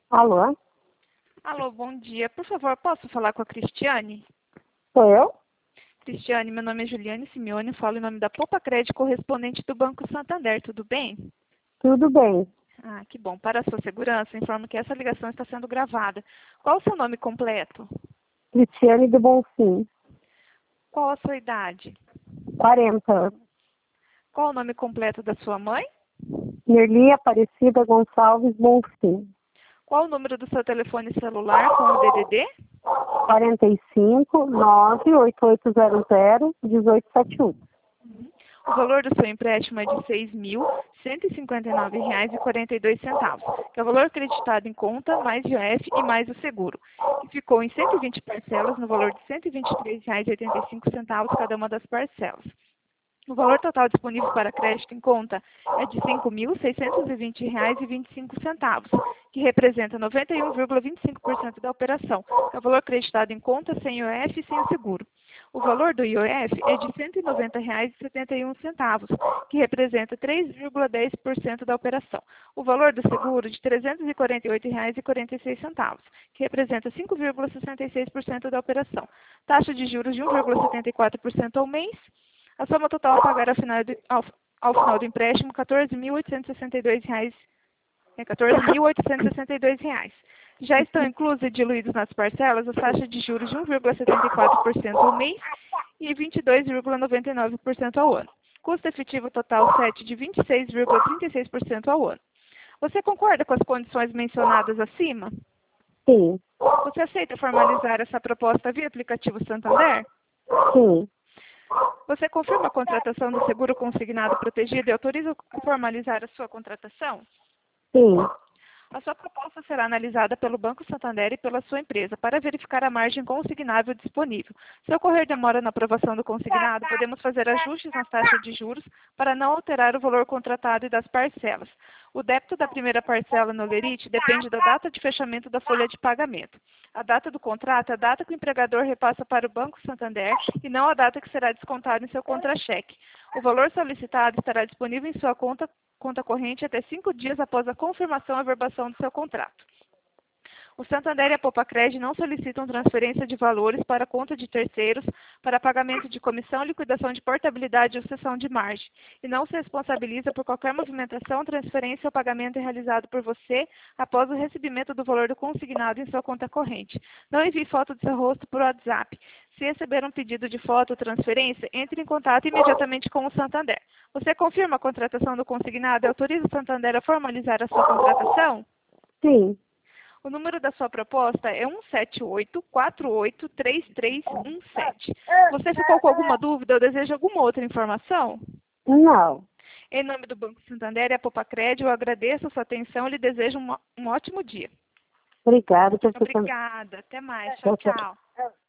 Alô? Alô, bom dia. Por favor, posso falar com a Cristiane? Sou eu? Cristiane, meu nome é Juliane Simeone, falo em nome da Poupa Crédito, correspondente do Banco Santander, tudo bem? Tudo bem. Ah, que bom. Para a sua segurança, informo que essa ligação está sendo gravada. Qual o seu nome completo? Cristiane do Bonfim, Qual a sua idade? 40 anos. Qual o nome completo da sua mãe? Nerli Aparecida Gonçalves Bonfim, Qual o número do seu telefone celular com o DDD? 45 98800 1871. O valor do seu empréstimo é de R$ 6.159,42, que é o valor acreditado em conta, mais IOF e mais o seguro, que ficou em 120 parcelas no valor de R$ 123,85 cada uma das parcelas. O valor total disponível para crédito em conta é de R$ 5.620,25, que representa 91,25% da operação, que é o valor acreditado em conta sem IOF e sem o seguro. O valor do IOF é de R$ 190,71, que representa 3,10% da operação. O valor do seguro de R$ 348,46, que representa 5,66% da operação. Taxa de juros de 1,74% ao mês. A soma total a pagar ao final do empréstimo, R$ 14.862. Já estão inclusas e diluídas nas parcelas as taxas de juros de 1,74% ao mês e 22,99% ao ano. Custo efetivo total SET de 26,36% ao ano. Você concorda com as condições mencionadas acima? Sim, Você aceita formalizar essa proposta via aplicativo Santander? sim, Você confirma a contratação do seguro consignado protegido e autoriza formalizar a sua contratação? sim. A sua proposta será analisada pelo Banco Santander e pela sua empresa para verificar a margem consignável disponível. Se ocorrer demora na aprovação do consignado, podemos fazer ajustes nas taxas de juros para não alterar o valor contratado e das parcelas. O débito da primeira parcela no Lerite depende da data de fechamento da folha de pagamento. A data do contrato é a data que o empregador repassa para o Banco Santander e não a data que será descontada em seu contra-cheque. O valor solicitado estará disponível em sua conta corrente até 5 dias após a confirmação e averbação do seu contrato. O Santander e a Poupa Crédito não solicitam transferência de valores para a conta de terceiros para pagamento de comissão, liquidação de portabilidade ou cessão de margem, e não se responsabiliza por qualquer movimentação, transferência ou pagamento realizado por você após o recebimento do valor do consignado em sua conta corrente. Não envie foto do seu rosto por WhatsApp. Se receber um pedido de foto ou transferência, entre em contato imediatamente com o Santander. Você confirma a contratação do consignado e autoriza o Santander a formalizar a sua contratação? Sim. O número da sua proposta é 178483317. Você ficou com alguma dúvida ou deseja alguma outra informação? Não. Em nome do Banco Santander e a Poupa Crédito, eu agradeço a sua atenção e lhe desejo um ótimo dia. Obrigada por você também. Obrigada. Até mais. Tchau, Tchau, tchau. tchau.